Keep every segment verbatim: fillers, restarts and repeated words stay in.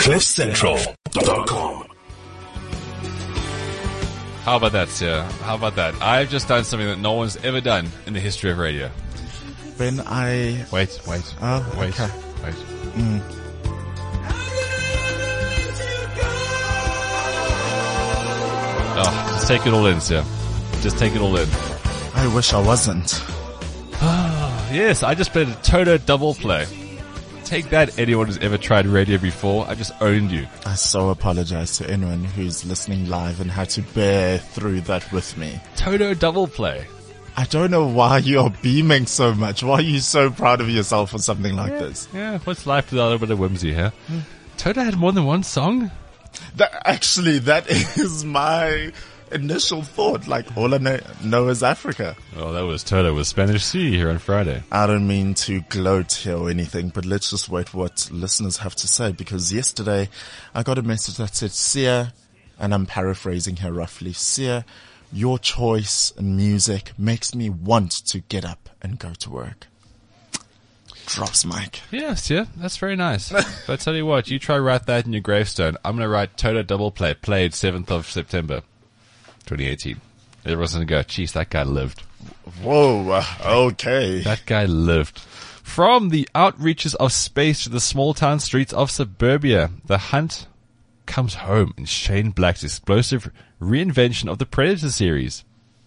cliff central dot com. How about that, sir? How about that? I've just done something that no one's ever done in the history of radio. Ben, I... Wait, wait, Oh, wait, okay. wait. Mm. Oh, just take it all in, sir. Just take it all in. I wish I wasn't. Yes, I just played a Toto double play. Take that, anyone who's ever tried radio before. I just owned you. I so apologize to anyone who's listening live and had to bear through that with me. Toto double play. I don't know why you're beaming so much. Why are you so proud of yourself for something like Yeah, this? yeah, what's life without a little bit of whimsy here? Hmm. Toto had more than one song? That, actually, that is my initial thought. Like, all I know, know is Africa. Oh, that was Toto with Spanish Sea here on Friday. I don't mean to gloat here or anything, but let's just wait what listeners have to say, because yesterday I got a message that said, Sia, and I'm paraphrasing here roughly, Sia, your choice in music makes me want to get up and go to work. Drops mic. Yes, yeah, that's very nice. But I tell you what, you try write that in your gravestone. I'm going to write Toto double play, played seventh of September, twenty eighteen. Everyone's going to go, geez, that guy lived. Whoa, uh, okay. That guy lived. From the outreaches of space to the small town streets of suburbia, the hunt comes home in Shane Black's explosive reinvention of the Predator series.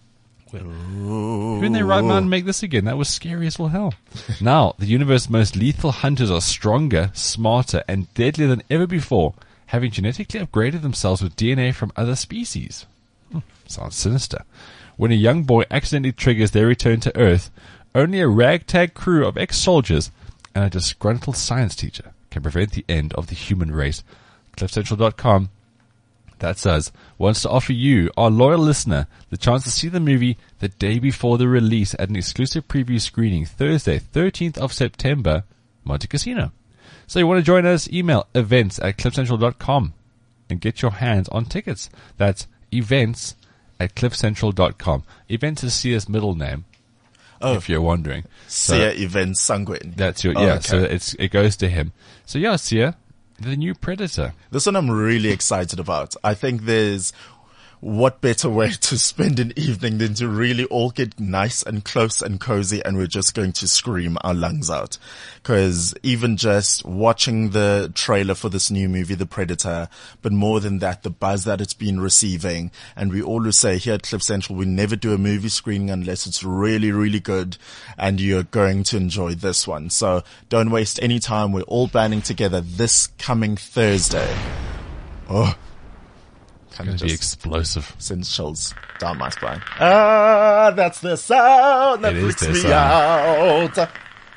Who in their right mind make this again? That was scary as all hell. Now, the universe's most lethal hunters are stronger, smarter, and deadlier than ever before, having genetically upgraded themselves with D N A from other species. Hmm, sounds sinister. When a young boy accidentally triggers their return to Earth, only a ragtag crew of ex-soldiers and a disgruntled science teacher can prevent the end of the human race. cliff central dot com, that's us, wants to offer you, our loyal listener, the chance to see the movie the day before the release at an exclusive preview screening Thursday, thirteenth of September, Monte Casino. So you want to join us? Email events at cliff central dot com and get your hands on tickets. That's events at cliff central dot com. Events is Sia's middle name, Oh. if you're wondering. So Sia Event Sangwin. that's your, Oh, yeah, okay. so it's, it goes to him. So yeah, Sia, the new Predator. This one I'm really excited about. I think there's what better way to spend an evening than to really all get nice and close and cozy, and we're just going to scream our lungs out. Cause even just watching the trailer for this new movie, The Predator, but more than that, the buzz that it's been receiving. And we always say here at Cliff Central, we never do a movie screening unless it's really, really good and you're going to enjoy this one. So don't waste any time. We're all banding together this coming Thursday. Oh. Kind of It's going to be just explosive. sends chills down my spine. Ah, that's the sound that It is freaks the me sound. out.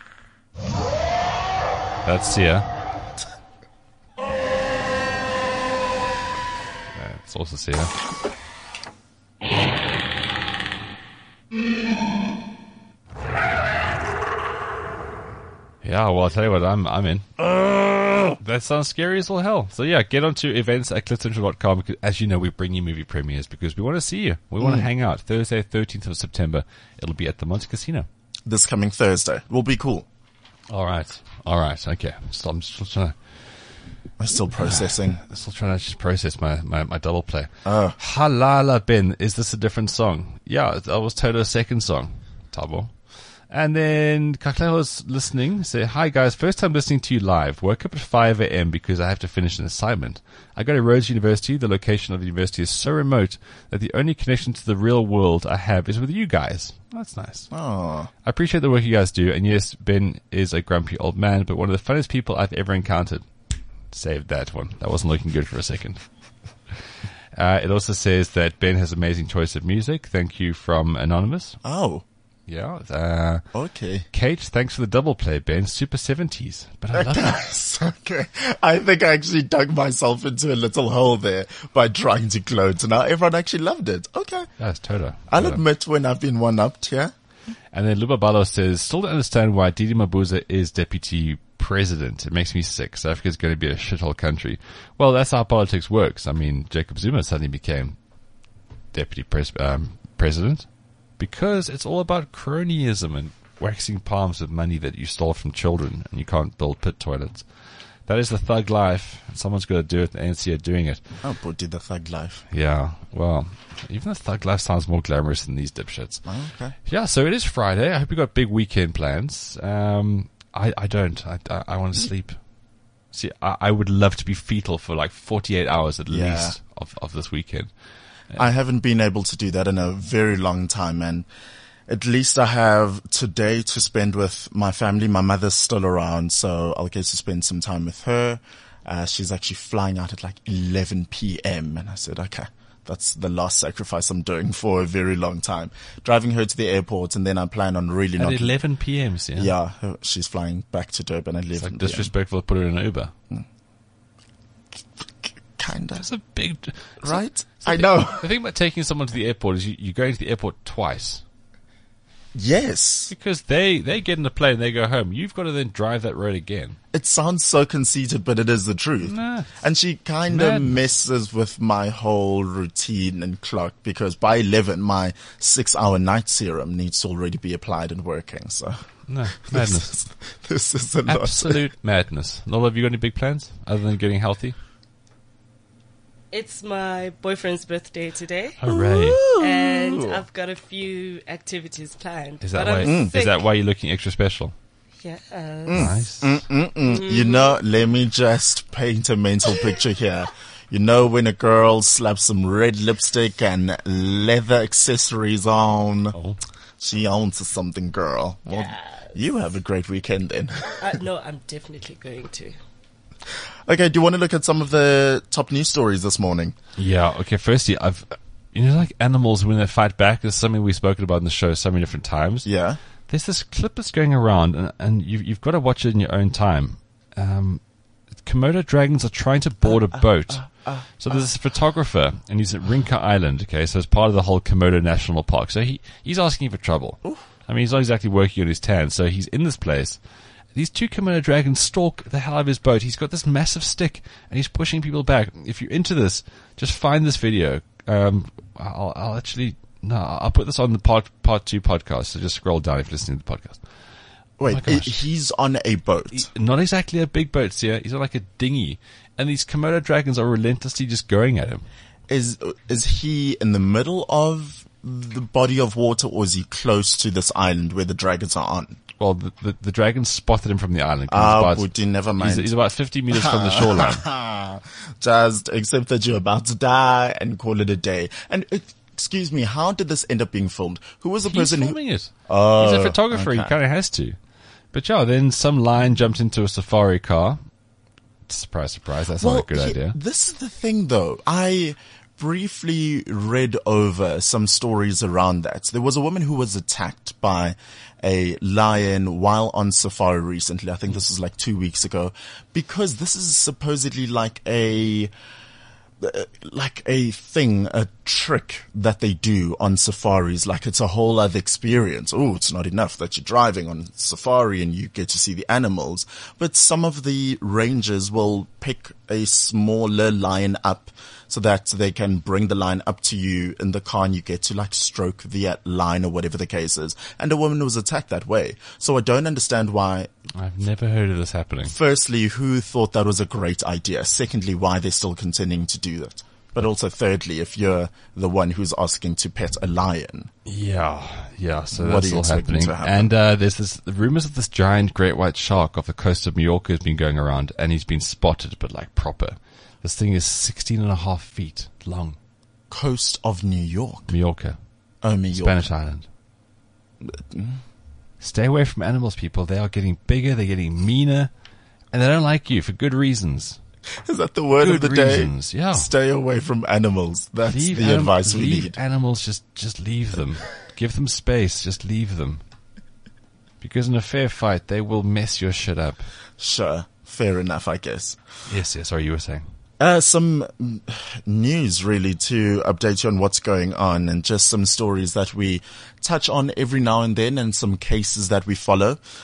That's Sia. That's also Sia. Yeah, well, I'll tell you what, I'm I'm in. That sounds scary as all hell. So yeah, get onto events at cliff central dot com, because as you know, we bring you movie premieres because we want to see you. We want to hang out. Thursday, thirteenth of September. It'll be at the Monte Casino. This coming Thursday will be cool. All right. All right. Okay. So I'm still trying to, I'm still processing. still trying to just process my, my, my double play. Oh. Halala Ben, is this a different song? Yeah, that was Toto's second song, Tabo. And then Kakleho's listening, say, hi guys, first time listening to you live. Woke up at five a.m. because I have to finish an assignment. I go to Rhodes University. The location of the university is so remote that the only connection to the real world I have is with you guys. That's nice. Oh. I appreciate the work you guys do. And yes, Ben is a grumpy old man, but one of the funniest people I've ever encountered. Saved that one. That wasn't looking good for a second. Uh, it also says that Ben has amazing choice of music. Thank you from Anonymous. Oh. Yeah. Uh, Okay. Kate, thanks for the double play, Ben. Super seventies. But I love it. Guys, okay. I think I actually dug myself into a little hole there by trying to gloat. And now everyone actually loved it. Okay. That's Toto. I'll Toto. admit when I've been one-upped here. And then Lubabalo says, still don't understand why Didi Mabuza is deputy president. It makes me sick. South Africa's going to be a shithole country. Well, that's how politics works. I mean, Jacob Zuma suddenly became deputy pres- um, president because it's all about cronyism and waxing palms with money that you stole from children, and you can't build pit toilets. That is the thug life. Someone's got to do it. The A N C are doing it. Oh, but did the thug life. Yeah. Well, even the thug life sounds more glamorous than these dipshits. Oh, okay. Yeah. So it is Friday. I hope you got big weekend plans. Um, I, I don't. I, I, I want to sleep. See, I, I would love to be fetal for like forty-eight hours at Yeah. least of, of this weekend. I haven't been able to do that in a very long time, and at least I have today to spend with my family. My mother's still around, so I'll get to spend some time with her. Uh, she's actually flying out at like eleven p.m. and I said, okay, that's the last sacrifice I'm doing for a very long time. Driving her to the airport, and then I plan on really At not. eleven p.m. Yeah. Yeah, her- she's flying back to Durban at It's eleven like p.m. disrespectful to put her in an Uber. Kinda. That's a big. Right? So I the- know. The thing about taking someone to the airport is you, you go to the airport twice. Yes. Because they, they get in the plane, they go home. You've got to then drive that road again. It sounds so conceited, but it is the truth. Nah. And she kind of Madness. messes with my whole routine and clock because by eleven, my six hour night serum needs to already be applied and working. So No, this madness. is, this is a lot. Absolute madness. Nola, have you got any big plans other than getting healthy? It's my boyfriend's birthday today, Hooray. and I've got a few activities planned. Is that but why, I'm is sick. that why you're looking extra special? Yeah. Uh, Nice. Mm-mm. You know, let me just paint a mental picture here. You know, when a girl slaps some red lipstick and leather accessories on, Oh. she owns something, girl. Well, Yes. you have a great weekend then. uh, no, I'm definitely going to. Okay, do you want to look at some of the top news stories this morning? Yeah, okay, firstly, I've, you know, like animals when they fight back, is something we've spoken about in the show so many different times. Yeah. There's this clip that's going around, and, and you've, you've got to watch it in your own time. Um, Komodo dragons are trying to board a boat. So there's this photographer, and he's at Rinka Island, okay, so it's part of the whole Komodo National Park. So he, he's asking for trouble. I mean, he's not exactly working on his tan, so he's in this place. These two Komodo dragons stalk the hell out of his boat. He's got this massive stick, and he's pushing people back. If you're into this, just find this video. Um, I'll, I'll actually, no, I'll put this on the part, part two podcast, so just scroll down if you're listening to the podcast. Wait, my gosh. i- he's on a boat. Not exactly a big boat, Sia. He's on like a dinghy. And these Komodo dragons are relentlessly just going at him. Is is he in the middle of the body of water, or is he close to this island where the dragons are on? Well, the, the, the dragons spotted him from the island. 'cause Ah, he's, Buti, never about, mind. he's, he's about fifty meters from the shoreline. Just accept that you're about to die and call it a day. And uh, excuse me, how did this end up being filmed? Who was the He's person who? filming it. Oh, he's a photographer. He okay. kind of has to. But yeah, then some lion jumped into a safari car. Surprise, surprise. That's not a good yeah, idea. This is the thing, though. I briefly read over some stories around that. There was a woman who was attacked by a lion while on safari recently. I think this was like two weeks ago, because this is supposedly like a uh, like a thing, a trick that they do on safaris. Like it's a whole other experience. Oh, it's not enough that you're driving on safari and you get to see the animals, but some of the rangers will pick a smaller lion up so that they can bring the lion up to you in the car and you get to like stroke the uh, lion or whatever the case is. And a woman was attacked that way. So I don't understand why. I've never heard of this happening. Firstly, who thought that was a great idea? Secondly, why they're still continuing to do that? But also thirdly, if you're the one who's asking to pet a lion. Yeah, yeah. So What that's are you all expecting happening. to happen? And uh, there's this the rumors of this giant great white shark off the coast of Mallorca has been going around, and he's been spotted, but like proper. This thing is sixteen and a half feet long. Coast of New York. Mallorca, Oh, New York. Spanish island. Stay away from animals, people. They are getting bigger, they're getting meaner, and they don't like you for good reasons. Is that the word Good of the reasons, day? yeah. Stay away from animals. That's Leave the anim- advice we leave need. animals, just, just leave them. Give them space, just leave them. Because in a fair fight, they will mess your shit up. Sure. Fair enough, I guess. Yes, yes, sorry, you were saying. Uh, some mm, news really to update you on what's going on, and just some stories that we touch on every now and then, and some cases that we follow.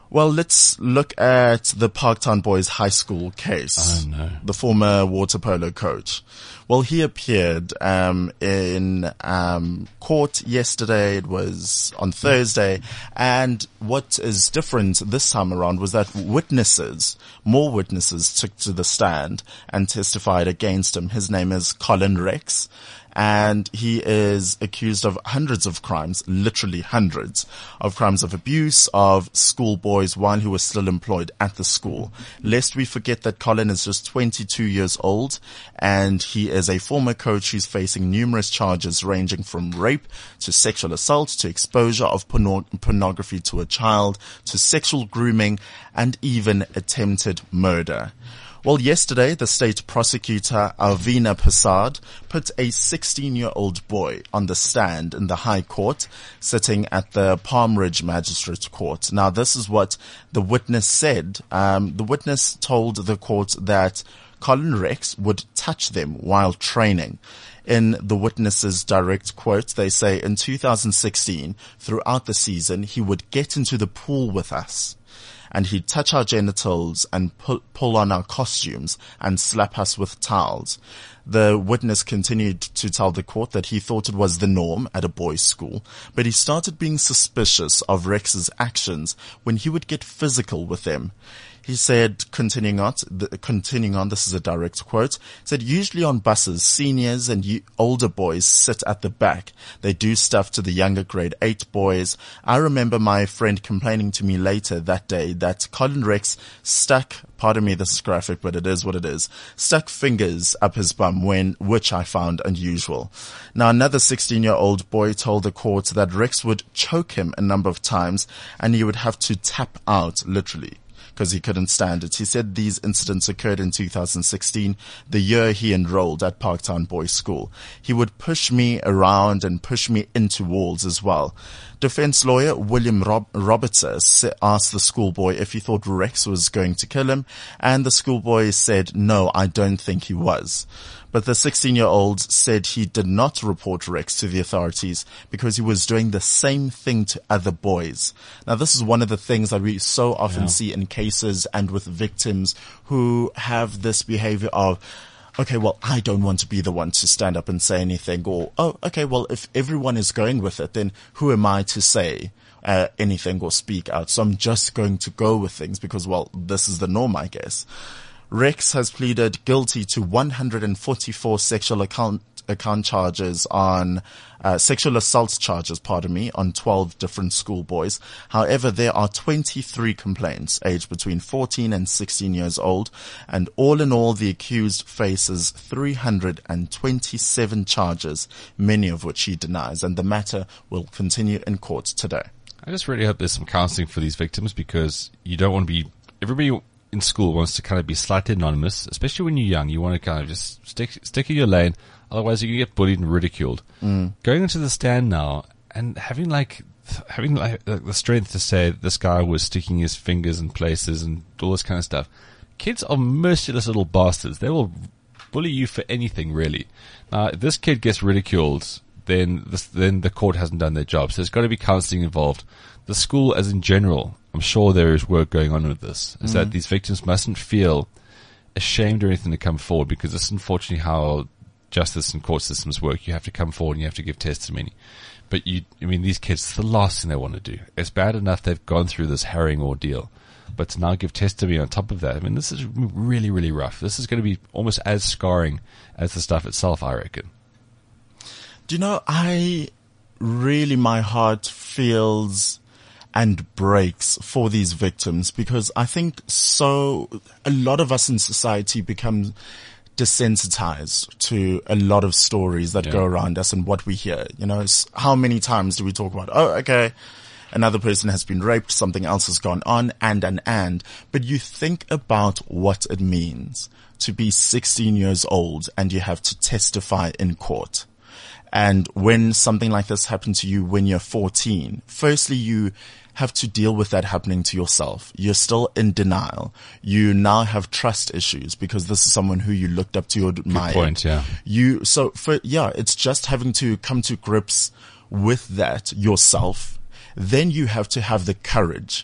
Well, let's look at the Parktown Boys High School case. Oh, no. The former water polo coach. Well, he appeared um, in um, court yesterday. It was on Thursday. And what is different this time around was that witnesses, more witnesses took to the stand and testified against him. His name is Colin Rex. And he is accused of hundreds of crimes, literally hundreds of crimes of abuse of schoolboys while he was still employed at the school. Lest we forget that Colin is just twenty-two years old and he is a former coach who's facing numerous charges ranging from rape to sexual assault to exposure of porno- pornography to a child to sexual grooming and even attempted murder. Well, yesterday, the state prosecutor, Alvina Prasad, put a sixteen-year-old boy on the stand in the High Court, sitting at the Palm Ridge Magistrate Court. Now, this is what the witness said. Um, the witness told the court that Colin Rex would touch them while training. In the witness's direct quote, they say, in two thousand sixteen, throughout the season, he would get into the pool with us. And he'd touch our genitals and pull, pull on our costumes and slap us with towels. The witness continued to tell the court that he thought it was the norm at a boys' school, but he started being suspicious of Rex's actions when he would get physical with them. He said, continuing on, the, continuing on, this is a direct quote, said, usually on buses, seniors and you, older boys sit at the back. They do stuff to the younger grade eight boys. I remember my friend complaining to me later that day that Colin Rex stuck, pardon me, this is graphic, but it is what it is, stuck fingers up his bum when, which I found unusual. Now, another sixteen-year-old boy told the court that Rex would choke him a number of times and he would have to tap out, literally, because he couldn't stand it. He said these incidents occurred in two thousand sixteen, the year he enrolled at Parktown Boys School. He would push me around and push me into walls as well. Defense lawyer William Rob- Robertson asked the schoolboy if he thought Rex was going to kill him, and the schoolboy said, no, I don't think he was. But the sixteen-year-old said he did not report Rex to the authorities because he was doing the same thing to other boys. Now, this is one of the things that we so often Yeah. see in cases and with victims who have this behavior of, okay, well, I don't want to be the one to stand up and say anything, or, oh, okay, well, if everyone is going with it, then who am I to say uh, anything or speak out? So I'm just going to go with things because, well, this is the norm, I guess. Rex has pleaded guilty to one hundred forty-four sexual account, account charges on, uh, sexual assault charges, pardon me, on twelve different schoolboys. However, there are twenty-three complaints aged between fourteen and sixteen years old. And all in all, the accused faces three hundred twenty-seven charges, many of which he denies. And the matter will continue in court today. I just really hope there's some counseling for these victims because you don't want to be, everybody in school wants to kind of be slightly anonymous, especially when you're young. You want to kind of just stick stick in your lane, otherwise you can get bullied and ridiculed. Mm. Going into the stand now and having like having like the strength to say this guy was sticking his fingers in places and all this kind of stuff. Kids are merciless little bastards. They will bully you for anything, really. Now, if this kid gets ridiculed, then this, then the court hasn't done their job. So there's got to be counseling involved. The school, as in general, I'm sure there is work going on with this, is mm-hmm. that these victims mustn't feel ashamed or anything to come forward, because this is unfortunately how justice and court systems work. You have to come forward and you have to give testimony. But you, I mean, these kids, it's the last thing they want to do. It's bad enough they've gone through this harrowing ordeal, but to now give testimony on top of that, I mean, this is really, really rough. This is going to be almost as scarring as the stuff itself, I reckon. Do you know, I really, my heart feels and breaks for these victims, because I think so a lot of us in society become desensitized to a lot of stories that yeah. go around us and what we hear. You know, how many times do we talk about, oh, okay, another person has been raped, something else has gone on, and, and, and. But you think about what it means to be sixteen years old and you have to testify in court. And when something like this happened to you when you're fourteen, firstly, you have to deal with that happening to yourself. You're still in denial. You now have trust issues because this is someone who you looked up to or admired. Good point, yeah. You, so for, yeah, it's just having to come to grips with that yourself. Then you have to have the courage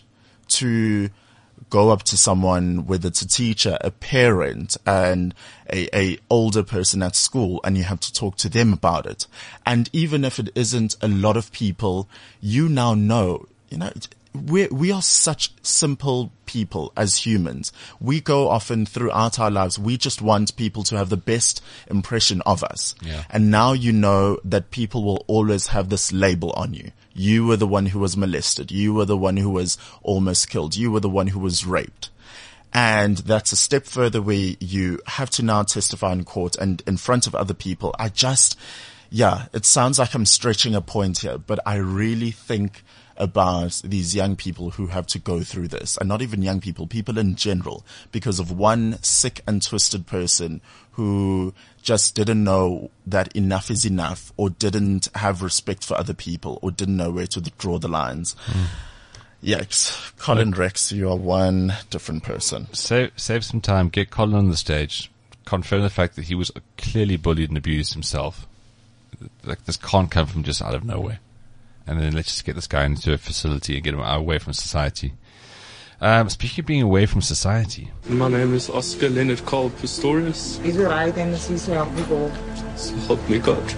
to go up to someone, whether it's a teacher, a parent, and a, a older person at school, and you have to talk to them about it. And even if it isn't a lot of people, you now know, you know, we we are such simple people as humans. We go often throughout our lives, we just want people to have the best impression of us. Yeah. And now you know that people will always have this label on you. You were the one who was molested. You were the one who was almost killed. You were the one who was raped. And that's a step further where you have to now testify in court and in front of other people. I just, yeah, it sounds like I'm stretching a point here, but I really think about these young people who have to go through this, and not even young people, people in general, because of one sick and twisted person who just didn't know that enough is enough, or didn't have respect for other people, or didn't know where to draw the lines. Mm. Yikes. Colin Look, Rex, you are one different person. Save, save some time, get Colin on the stage, confirm the fact that he was clearly bullied and abused himself. Like, this can't come from just out of nowhere. And then let's just get this guy into a facility and get him away from society. Um, speaking of being away from society. My name is Oscar Leonard Cole Pistorius. Is it right and the season of people? So help me God.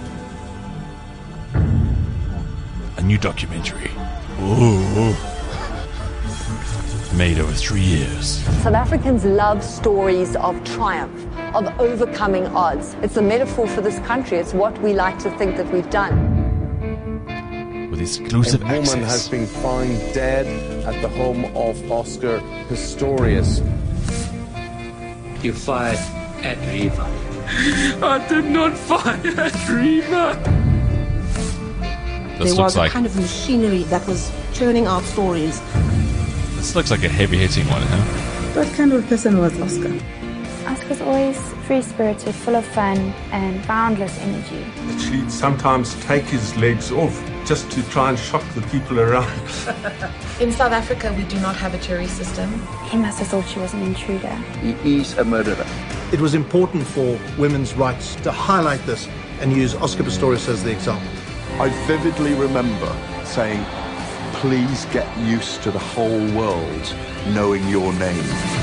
A new documentary. Ooh. Made over three years. South Africans love stories of triumph, of overcoming odds. It's a metaphor for this country. It's what we like to think that we've done. With exclusive a woman access. has been found dead at the home of Oscar Pistorius. You fired at Riva. I did not fire at Riva. This there was a like, kind of machinery that was churning out stories. This looks like a heavy-hitting one, huh? What kind of person was Oscar? Oscar's always free-spirited, full of fun and boundless energy. She'd sometimes take his legs off just to try and shock the people around. In South Africa, we do not have a jury system. He must have thought she was an intruder. He is a murderer. It was important for women's rights to highlight this and use Oscar Pistorius as the example. I vividly remember saying, please get used to the whole world knowing your name.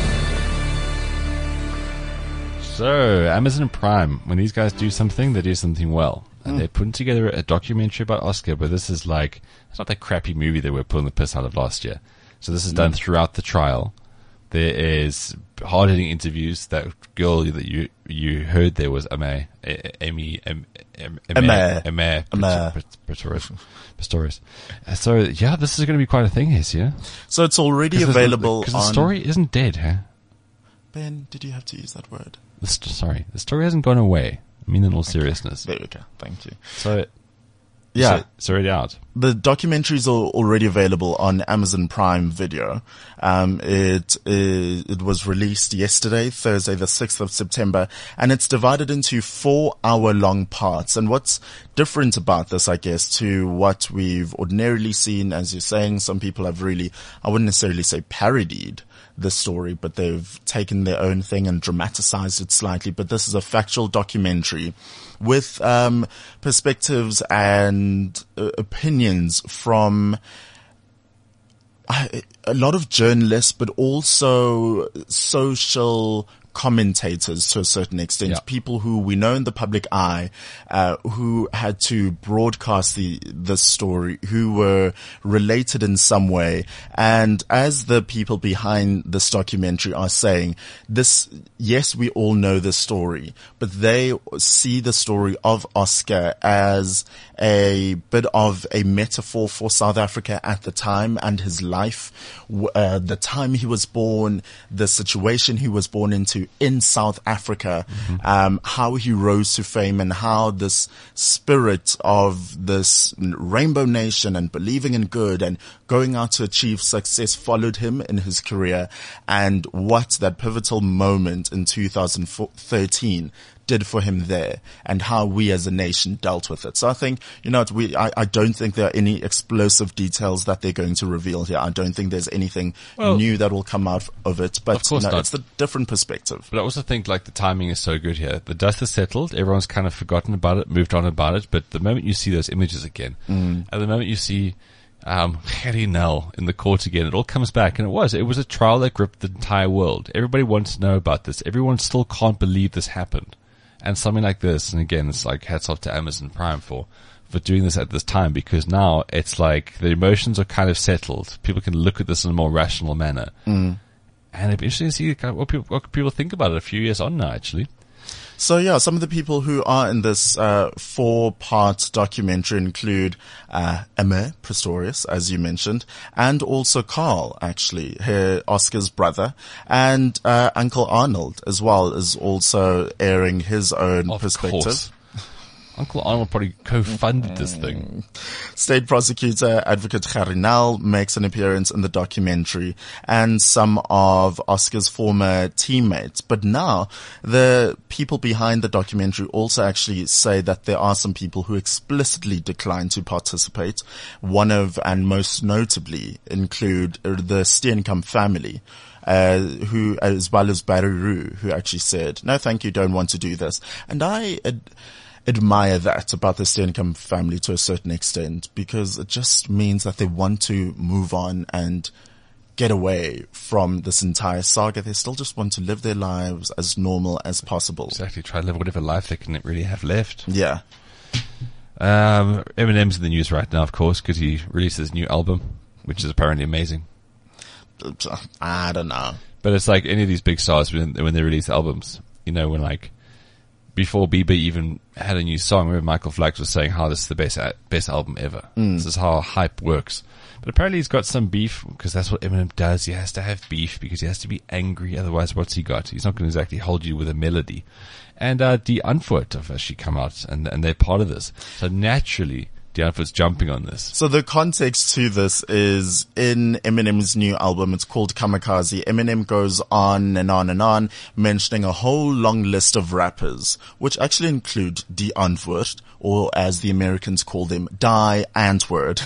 So, Amazon Prime, when these guys do something, they do something well. And Mm. they're putting together a documentary about Oscar, but this is like, it's not that crappy movie that we're pulling the piss out of last year. So this is done Mm. throughout the trial. There is hard-hitting interviews. That girl that you you heard there was Ame, Amy, Ame, Ame, Ame, Pistorius. So yeah, this is going to be quite a thing, here, yeah. So it's already available because on... the story isn't dead, huh? Ben, did you have to use that word? The st- sorry, the story hasn't gone away. I mean, in all seriousness. There we go. Thank you. So, yeah, so it's already out. The documentaries are already available on Amazon Prime Video. Um, it is, it was released yesterday, Thursday, the sixth of September, and it's divided into four hour long parts. And what's different about this, I guess, to what we've ordinarily seen, as you're saying, some people have really, I wouldn't necessarily say parodied the story, but they've taken their own thing and dramatized it slightly. But this is a factual documentary with um, perspectives and uh, opinions from uh, a lot of journalists, but also social commentators to a certain extent, yeah. People who we know in the public eye, uh, who had to broadcast the, the story, who were related in some way. And as the people behind this documentary are saying, this, yes, we all know the story, but they see the story of Oscar as a bit of a metaphor for South Africa at the time and his life, uh, the time he was born, the situation he was born into in South Africa, mm-hmm. um, how he rose to fame and how this spirit of this rainbow nation and believing in good and going out to achieve success followed him in his career, and what that pivotal moment in two thousand thirteen did for him there, and how we as a nation dealt with it. So I think, you know, we, I, I don't think there are any explosive details that they're going to reveal here. I don't think there's anything well, new that will come out of it, but of course you know, not. It's the different perspective. But I also think like the timing is so good here. The dust has settled. Everyone's kind of forgotten about it, moved on about it. But the moment you see those images again, mm. and the moment you see Um, Gerrie Nel in the court again. It all comes back, and it was. It was a trial that gripped the entire world. Everybody wants to know about this. Everyone still can't believe this happened. And something like this, and again, it's like hats off to Amazon Prime for, for doing this at this time, because now it's like the emotions are kind of settled. People can look at this in a more rational manner. Mm. And it'd be interesting to see what people, what people think about it a few years on now, actually. So yeah, some of the people who are in this uh, four-part documentary include uh, Emma Pistorius, as you mentioned, and also Carl, actually, her, Oscar's brother, and uh, Uncle Arnold as well is also airing his own of perspective. Course. Uncle Arnold probably co-funded this thing. State prosecutor Advocate Gerrie Nel makes an appearance in the documentary, and some of Oscar's former teammates. But now the people behind the documentary also actually say that there are some people who explicitly decline to participate. One of, and most notably, include the Steenkamp family. Uh, who, as well as Barry Roo, who actually said, no, thank you, don't want to do this. And I ad- admire that about the Steenkamp family to a certain extent, because it just means that they want to move on and get away from this entire saga. They still just want to live their lives as normal as possible. Exactly. Try to live whatever life they can really have left. Yeah. Um, Eminem's in the news right now, of course, because he released his new album, which is apparently amazing. I don't know. But it's like any of these big stars when, when they release albums, you know, when like, before Bieber even had a new song, remember Michael Flax was saying how this is the best best album ever. Mm. This is how hype works. But apparently he's got some beef, because that's what Eminem does. He has to have beef because he has to be angry. Otherwise, what's he got? He's not going to exactly hold you with a melody. And uh, Die Antwoord have actually come out, and, and they're part of this. So naturally, Die Antwoord's jumping on this. So the context to this is in Eminem's new album. It's called Kamikaze. Eminem goes on and on and on, mentioning a whole long list of rappers, which actually include Die Antwoord, or as the Americans call them, Die Antwoord.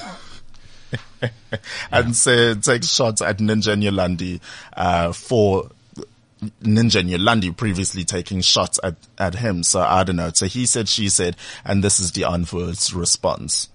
And so takes shots at Ninja Nyolandi, uh, for Ninja Nyolandi previously taking shots at, at him. So I don't know. So he said, she said, and this is the Antwoord's response.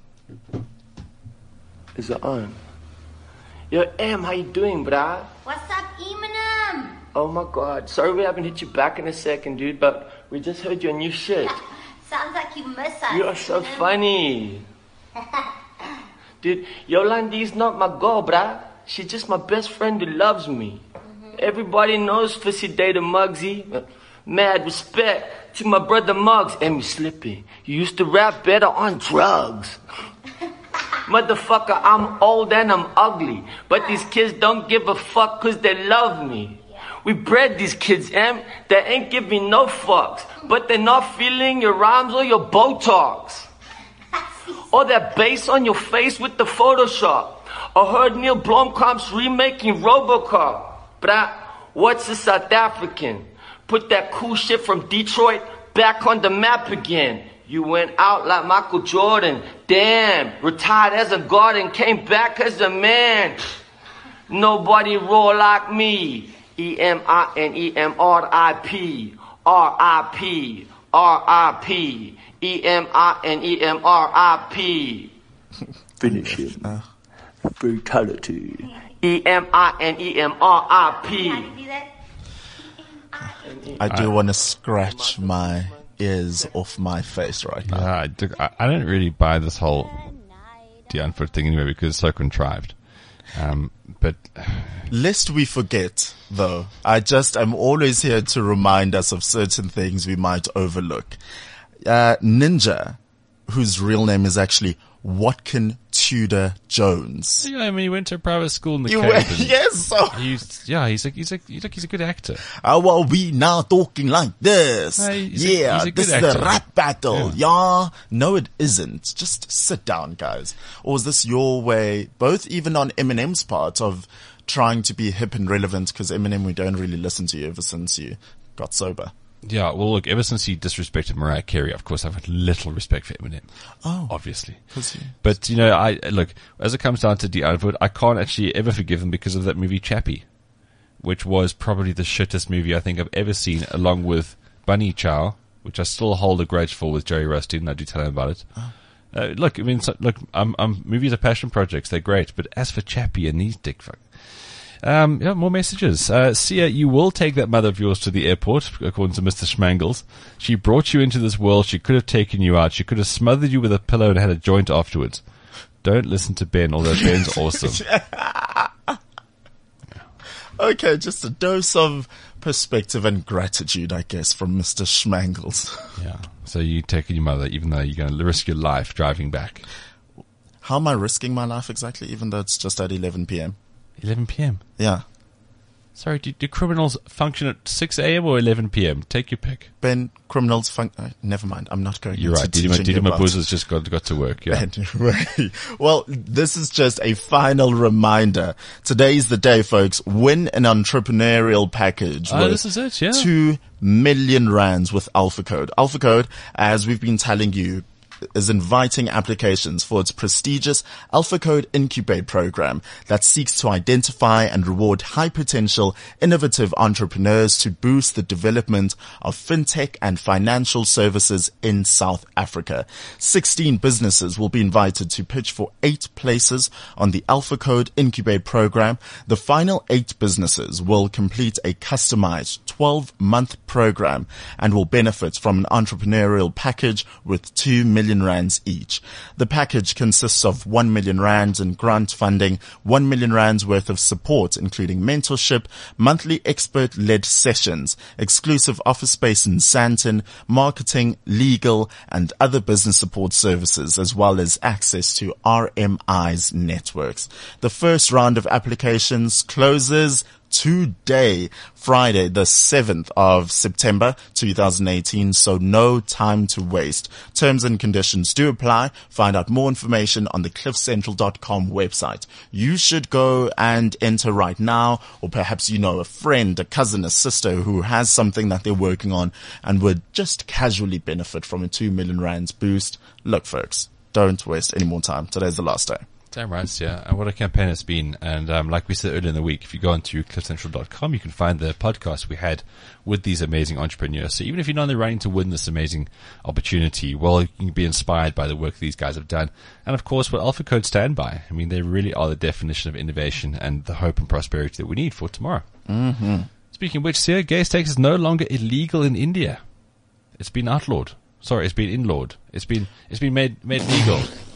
Is it on? Yo, Em, how you doing, brah? What's up, Eminem? Oh my God. Sorry we haven't hit you back in a second, dude, but we just heard your new shit. Sounds like you miss us. You are so Eminem. funny. Dude, Yolandi's not my girl, brah. She's just my best friend who loves me. Everybody knows Fissy Day to Muggsy. Mad respect to my brother Muggs. And me slipping. You used to rap better on drugs. Motherfucker, I'm old and I'm ugly. But these kids don't give a fuck cause they love me. We bred these kids, em. They ain't giving no fucks. But they're not feeling your rhymes or your Botox. Or that bass on your face with the Photoshop. I heard Neil Blomkamp's remaking Robocop. Brah, what's a South African? Put that cool shit from Detroit back on the map again. You went out like Michael Jordan. Damn, retired as a guard and came back as a man. Nobody roll like me. E M I N E M R I P. R I P. R I P. E M I N E M R I P. Finish him. Uh. Brutality. E M I N E M R I P. I do want to scratch my ears off my face right now. Yeah, I, do, I, I don't really buy this whole Die Antwoord thing anyway because it's so contrived. Um, but lest we forget, though, I just am always here to remind us of certain things we might overlook. Uh, Ninja, whose real name is actually Watkin Tudor Jones. Yeah, I mean, he went to a private school in the you Cape. Went, yes, so he's, yeah, he's a he's a he's a, he's a good actor. Uh, well, we now talking like this. Uh, he's yeah, a, he's a this good is actor. the rap battle. Yeah. yeah, no, it isn't. Just sit down, guys. Or is this your way? Both, even on Eminem's part of trying to be hip and relevant, because Eminem, we don't really listen to you ever since you got sober. Yeah, well, look, ever since he disrespected Mariah Carey, of course, I've had little respect for Eminem. Oh. Obviously. You... But, you know, I, look, as it comes down to Die Antwoord, I can't actually ever forgive him because of that movie Chappie, which was probably the shittest movie I think I've ever seen, along with Bunny Chow, which I still hold a grudge for with Jerry Rustin, and I do tell him about it. Oh. Uh, look, I mean, so, look, um, um, movies are passion projects. They're great. But as for Chappie and these dick fuck. Um, yeah, more messages. Uh, Sia, you will take that mother of yours to the airport, according to Mister Schmangles. She brought you into this world. She could have taken you out. She could have smothered you with a pillow and had a joint afterwards. Don't listen to Ben, although Ben's awesome. Okay, just a dose of perspective and gratitude, I guess, from Mister Schmangles. Yeah. So you taking your mother, even though you're going to risk your life driving back. How am I risking my life exactly, even though it's just at eleven p.m.? eleven p.m. Yeah. Sorry, do, do criminals function at six a.m. or eleven p.m.? Take your pick. Ben, criminals function... Uh, never mind, I'm not going You're into right, Didi Mabuza's just got, got to work. Yeah. Anyway, well, this is just a final reminder. Today's the day, folks. Win an entrepreneurial package. Oh, this is it, yeah. Two million rands with Alpha Code. Alpha Code, as we've been telling you, is inviting applications for its prestigious Alpha Code Incubate program that seeks to identify and reward high potential, innovative entrepreneurs to boost the development of fintech and financial services in South Africa. sixteen businesses will be invited to pitch for eight places on the Alpha Code Incubate program. The final eight businesses will complete a customized twelve month program and will benefit from an entrepreneurial package with two million rands each. The package consists of one million rands in grant funding, one million rands worth of support, including mentorship, monthly expert-led sessions, exclusive office space in Sandton, marketing, legal, and other business support services, as well as access to R M I's networks. The first round of applications closes today, Friday, the seventh of September, two thousand eighteen, so no time to waste. Terms and conditions do apply. Find out more information on the cliff central dot com website. You should go and enter right now, or perhaps you know a friend, a cousin, a sister who has something that they're working on and would just casually benefit from a two million rands boost. Look, folks, don't waste any more time. Today's the last day. Damn right, yeah. And what a campaign it's been. And um, like we said earlier in the week, if you go onto cliff central dot com, you can find the podcast we had with these amazing entrepreneurs. So even if you're not in the running to win this amazing opportunity, well, you can be inspired by the work these guys have done. And of course, what Alpha Code stand by. I mean, they really are the definition of innovation and the hope and prosperity that we need for tomorrow. Mm-hmm. Speaking of which, Sia, gay sex is no longer illegal in India. It's been outlawed. Sorry, it's been inlawed. It's been, it's been made, made legal.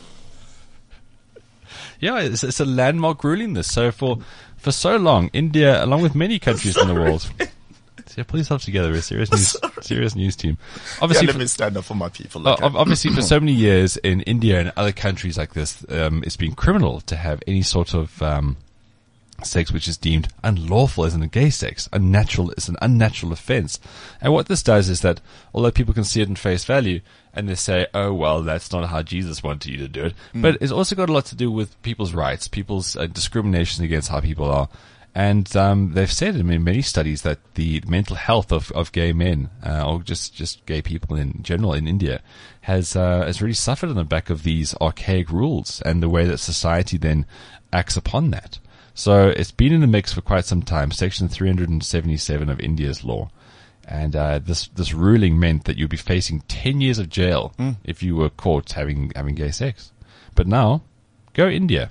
Yeah, it's, it's a landmark ruling this. So for, for so long, India, along with many countries in the world, yeah, pull yourself together. A serious news, serious news team. Obviously, yeah, let for, me stand up for my people. Okay. Uh, obviously, for so many years in India and other countries like this, um, it's been criminal to have any sort of um, sex which is deemed unlawful as in a gay sex. Unnatural is an unnatural offense. And what this does is that, although people can see it in face value, and they say, oh, well, that's not how Jesus wanted you to do it. Mm. But it's also got a lot to do with people's rights, people's uh, discrimination against how people are. And um, they've said in many studies that the mental health of, of gay men, uh, or just, just gay people in general in India, has uh, has really suffered on the back of these archaic rules and the way that society then acts upon that. So it's been in the mix for quite some time, Section three hundred seventy-seven of India's law. And uh, this this ruling meant that you'd be facing ten years of jail mm. if you were caught having having gay sex. But now, go India.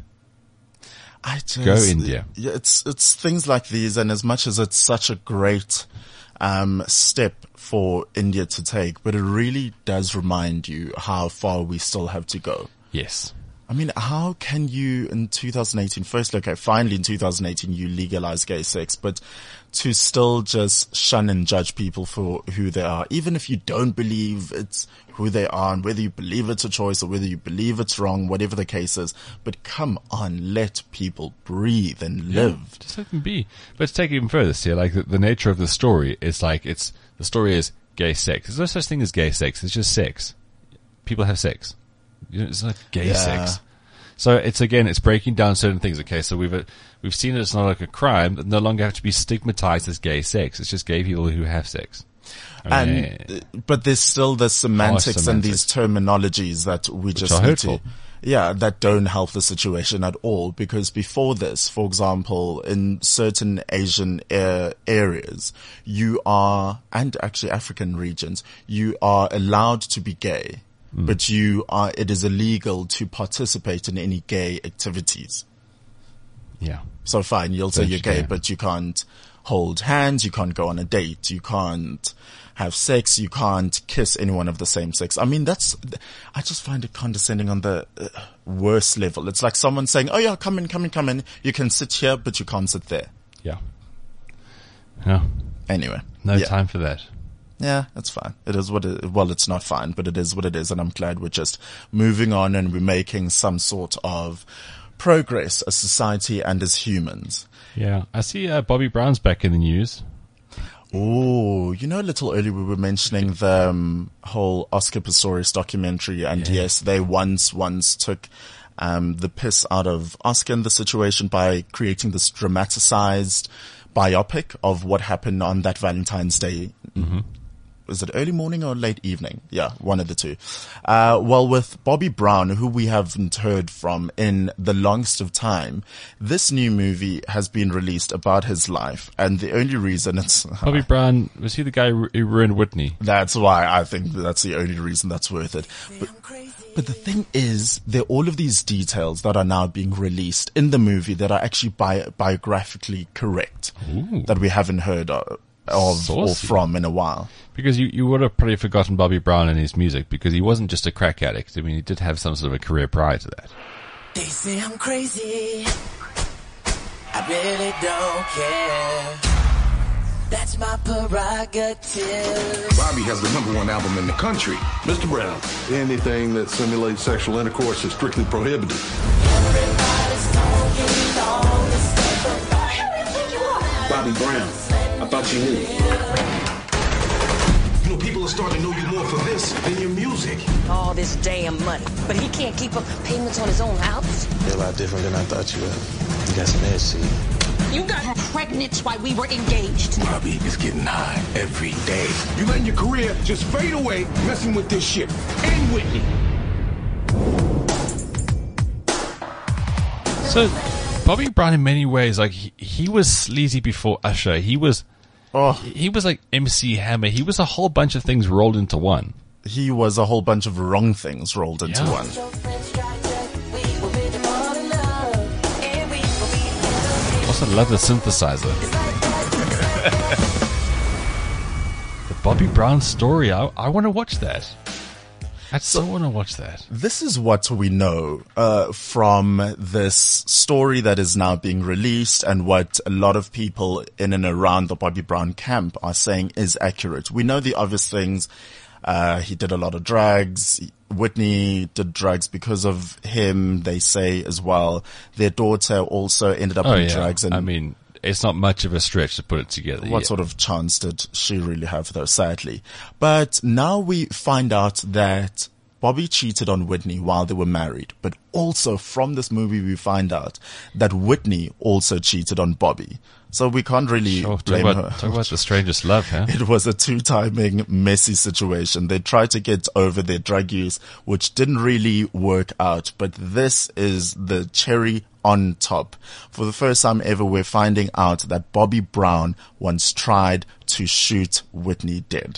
I just, go India. Yeah, it's it's things like these, and as much as it's such a great um, step for India to take, but it really does remind you how far we still have to go. Yes. I mean, how can you in two thousand eighteen, first, okay, finally in two thousand eighteen you legalize gay sex, but to still just shun and judge people for who they are, even if you don't believe it's who they are, and whether you believe it's a choice or whether you believe it's wrong, whatever the case is, but come on, let people breathe and live. Yeah, just let them be. But to take it even further, see, like the, the nature of the story is like it's, the story is gay sex. There's no such thing as gay sex, it's just sex. People have sex. You know, it's not gay yeah. sex. So it's again, it's breaking down certain things. Okay, so we've uh, we've seen that it's not like a crime that no longer have to be stigmatized as gay sex. It's just gay people who have sex. I mean, and but there's still the semantics, semantics and these terminologies that we Which just are need hurtful. to, yeah, that don't help the situation at all. Because before this, for example, in certain Asian uh, areas, you are, and actually African regions, you are allowed to be gay. mm. but you are, it is illegal to participate in any gay activities. Yeah. So fine, you'll say Don't you're you gay, dare. but you can't hold hands, you can't go on a date, you can't have sex, you can't kiss anyone of the same sex. I mean, that's, I just find it condescending on the uh, worst level. It's like someone saying, oh yeah, come in, come in, come in. You can sit here, but you can't sit there. Yeah. Yeah. Anyway. No yeah. time for that. Yeah, it's fine. It is what it, well, it's not fine, but it is what it is. And I'm glad we're just moving on and we're making some sort of progress as society and as humans. Yeah. I see uh, Bobby Brown's back in the news. Oh, you know, a little earlier we were mentioning the um, whole Oscar Pistorius documentary, and Yeah. yes, they once, once took um, the piss out of Oscar in the situation by creating this dramatized biopic of what happened on that Valentine's Day. Mm-hmm. Was it early morning or late evening? Yeah, one of the two. Uh, well, with Bobby Brown, who we haven't heard from in the longest of time, this new movie has been released about his life. And the only reason it's... Bobby Brown, was he the guy who ruined Whitney? That's why I think that's the only reason that's worth it. But, but the thing is, there are all of these details that are now being released in the movie that are actually bi- biographically correct. Ooh. That we haven't heard of, of or Saucy. from in a while. Because you, you would have probably forgotten Bobby Brown and his music, because he wasn't just a crack addict. I mean, he did have some sort of a career prior to that. They say I'm crazy. I really don't care. That's my prerogative. Bobby has the number one album in the country. Mister Brown. Anything that simulates sexual intercourse is strictly prohibited. Everybody's talking all this stuff about who do you think you are? Bobby Brown. I thought you knew. You know, people are starting to know you more for this than your music. All this damn money. But he can't keep up payments on his own house. You're a lot different than I thought you were. You got some edge to you. You got her pregnant while we were engaged. Bobby is getting high every day. You letting your career just fade away, messing with this shit. And Whitney. So, Bobby Brown in many ways, like, he, he was sleazy before Usher. He was... Oh. He was like M C Hammer. He was a whole bunch of things rolled into one. He was a whole bunch of wrong things rolled into Yeah. one. Also love the synthesizer. The Bobby Brown story. I, I want to watch that. I so want to watch that. This is what we know uh, from this story that is now being released, and what a lot of people in and around the Bobby Brown camp are saying is accurate. We know the obvious things. Uh, he did a lot of drugs. Whitney did drugs because of him, they say as well. Their daughter also ended up Oh, on yeah. drugs. And I mean, it's not much of a stretch to put it together. what yeah. sort of chance did she really have, though, sadly? But now we find out that Bobby cheated on Whitney while they were married. But also from this movie, we find out that Whitney also cheated on Bobby. So we can't really Sure, talk blame about, her. talk about the strangest love, huh? It was a two-timing messy situation. They tried to get over their drug use, which didn't really work out. But this is the cherry on top. For the first time ever, we're finding out that Bobby Brown once tried to shoot Whitney dead.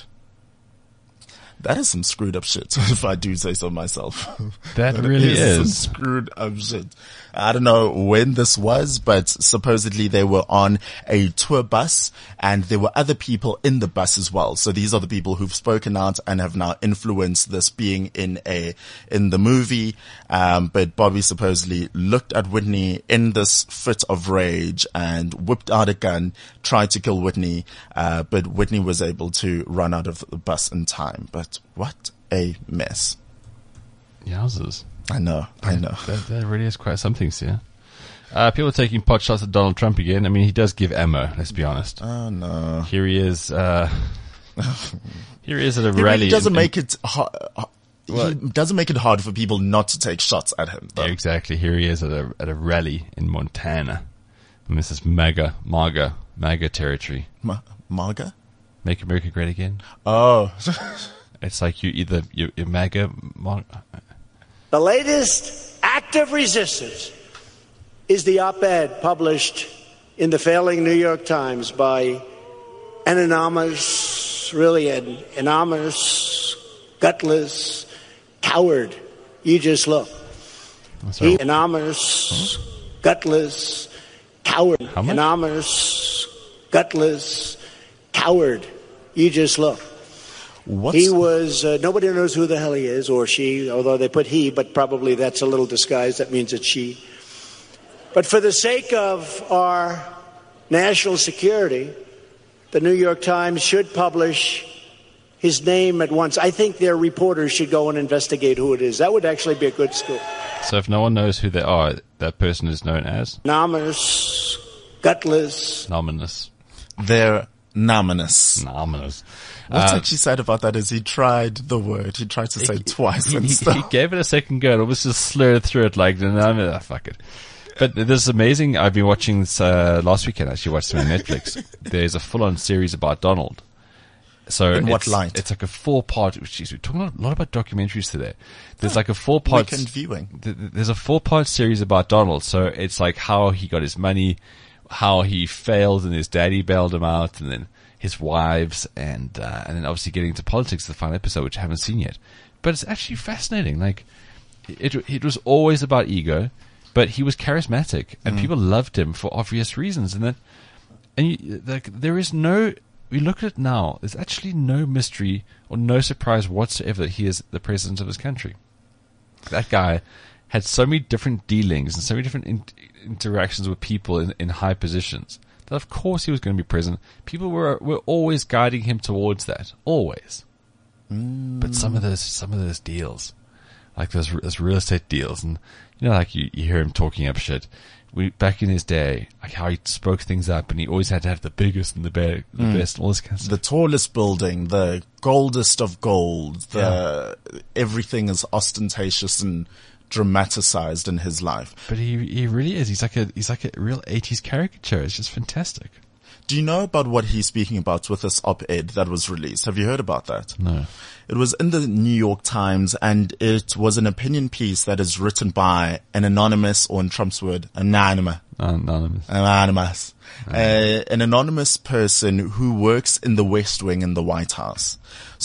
That is some screwed up shit, if I do say so myself. That really some is. screwed up shit. I don't know when this was, but supposedly they were on a tour bus and there were other people in the bus as well. So these are the people who've spoken out and have now influenced this being in a, in the movie. Um, but Bobby supposedly looked at Whitney in this fit of rage and whipped out a gun, tried to kill Whitney. Uh, but Whitney was able to run out of the bus in time. But what a mess. Yowzers. I know, I know. That, that really is quite something, yeah. Uh, people are taking pot shots at Donald Trump again. I mean, he does give ammo, let's be honest. Oh, no. Here he is, uh, here he is at a He rally. really doesn't in- make it hard. He What? doesn't make it hard for people not to take shots at him, though. Yeah, exactly. Here he is at a at a rally in Montana. And this is MAGA, MAGA, MAGA territory. Ma- MAGA? Make America Great Again. Oh. It's like you either, you, you're MAGA, MAGA. The latest act of resistance is the op-ed published in the failing New York Times by an anonymous, really an anonymous, gutless, coward you just look. Sorry. He anonymous, gutless, coward, anonymous, gutless, coward you just look. What's he was, uh, nobody knows who the hell he is, or she, although they put he, but probably that's a little disguised. That means it's she. But for the sake of our national security, the New York Times should publish his name at once. I think their reporters should go and investigate who it is. That would actually be a good scoop. So if no one knows who they are, that person is known as? Anonymous, gutless. Nominous. They're nominous. Nominous. What's Uh, actually sad about that is he tried the word. He tried to say it twice He, and he, stuff. he gave it a second go. It was just slurred through it like, no, no, no, fuck it. But this amazing, I've been watching this, uh, last weekend, I actually watched it on Netflix. There's a full-on series about Donald. So In what it's, light? It's like a four-part, jeez, we're talking a lot about documentaries today. There's like a four-part, Weekend viewing. th- th- there's a four-part series about Donald. So it's like how he got his money, how he failed and his daddy bailed him out, and then his wives, and, uh, and then obviously getting into politics, the final episode, which I haven't seen yet. But it's actually fascinating. Like, it, it was always about ego, but he was charismatic, and Mm. people loved him for obvious reasons. And then, and you, like, there is no, we look at it now, there's actually no mystery or no surprise whatsoever that he is the president of his country. That guy had so many different dealings and so many different in, interactions with people in, in high positions that of course he was going to be president. People were were always guiding him towards that, always. Mm. But some of those some of those deals, like those those real estate deals, and you know, like you, you hear him talking up shit. We back in his day, like how he spoke things up, and he always had to have the biggest and the, be- the Mm. best, and all this kind of stuff. The tallest building, the goldest of gold, the everything is ostentatious and dramatized in his life. But he he really is. He's like a he's like a real eighties caricature. It's just fantastic. Do you know about what he's speaking about with this op-ed that was released? Have you heard about that? No. It was in the New York Times, and it was an opinion piece that is written by an anonymous, or in Trump's word, anonymous. Anonymous. Anonymous. Uh, an anonymous person who works in the West Wing in the White House.